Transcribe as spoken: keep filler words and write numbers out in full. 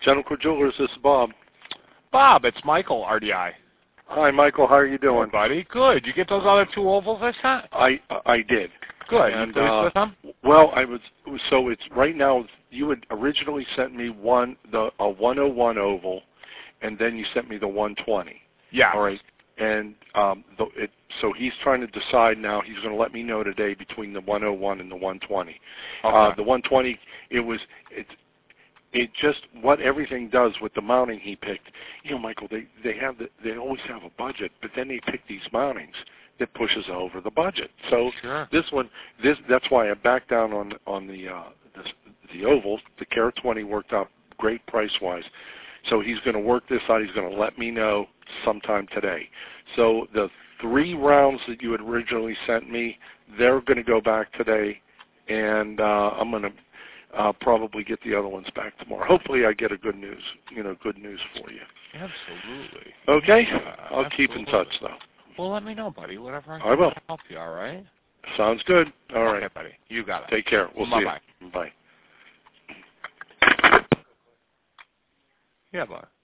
General Jewelers, this is Bob. Bob, it's Michael, R D I. Hi, Michael. How are you doing? Good, buddy. Good. You get those other two ovals I sent? I I did. Good. And, you pleased uh, with them? Well, I was. So it's right now. You had originally sent me one the a one oh one oval, and then you sent me the one twenty. Yeah. All right. And um, the, it, so he's trying to decide now. He's going to let me know today between the one oh one and the one twenty. Okay. Uh, the one twenty, it was it. It just what everything does with the mounting he picked. You know, Michael, they they have the, they always have a budget, but then they pick these mountings that pushes over the budget. So sure. this one, this that's why I backed down on on the uh, the, the ovals. The Carat twenty worked out great price wise. So he's going to work this out. He's going to let me know sometime today. So the three rounds that you had originally sent me, they're going to go back today, and uh, I'm going to. I'll probably get the other ones back tomorrow. Hopefully, I get a good news, you know, good news for you. Absolutely. Okay, uh, I'll absolutely. keep in touch though. Well, let me know, buddy. Whatever I can I will to help you. All right. Sounds good. All okay, right, buddy. You got it. Take care. We'll Bye-bye. see you. Bye. Yeah, bye.